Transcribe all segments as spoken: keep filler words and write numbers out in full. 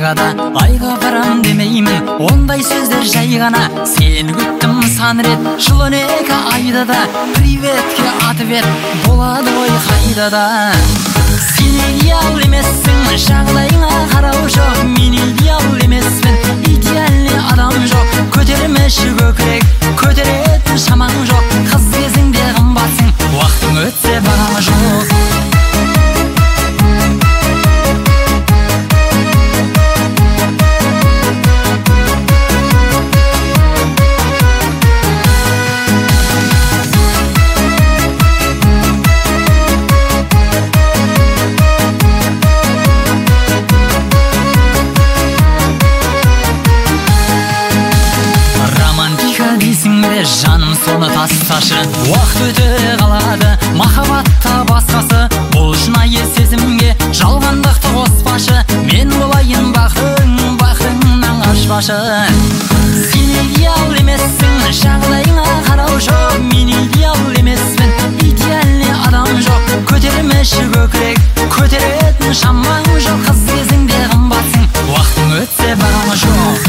айға да айға барам демеймін, ондай сөздер жай ғана. Сені күттім сан рет жыл он екі айда да, приветке ответ болады ғой қайда да. Сен идеал емессің, жағдайыңа қарау жоқ, мен идеал емеспін, идеальный адам жоқ. Көтермеші көкірек, көтеретін шамаң жоқ, қыз кезіңде қымбатсың, уақытың өтсе бағамы жоқ. Жаным соны тасташы, уақыт өте қалады, махаббатта басқасы. Бұл шынайы сезімге жалғандықты қоспашы, мен болайын бақытың, бақытыңнан қашпашы. Сен идеал емессің, жағдайыңа қарау жоқ, мен идеал емеспін, идеальный адам жоқ. Көтермеші көкірек, көтеретін шамаң жоқ, қыз кезіңде қымбатсың, уақытың өтсе бағамы жоқ.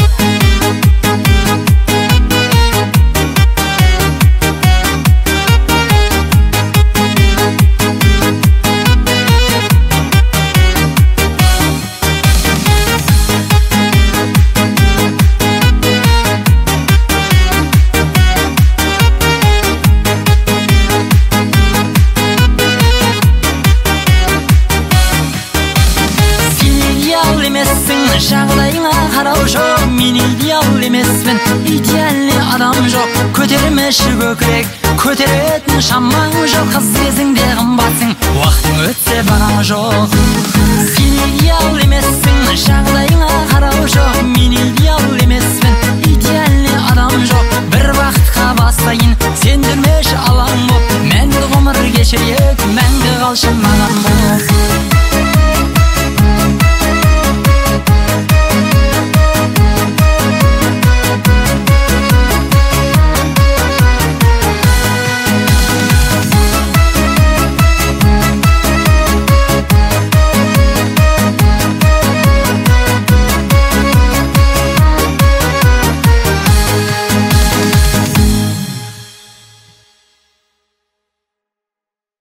Жағдайыңа қарау жоқ, мен идеал емеспін, идеальный адам жоқ. Көтермеші көкірек, көтеретін шамаң жоқ, қыз кезіңде қымбатсың, уақытың өтсе бағамы жоқ. Сен идеал емессің, жағдайыңа қарау жоқ, мен идеал емеспін, идеальный адам жоқ. Бір бақытқа бастайын, сен жүрмеші алаң боп, мәңгі ғұмыр кешірек, мәңгі қалшы маған болып.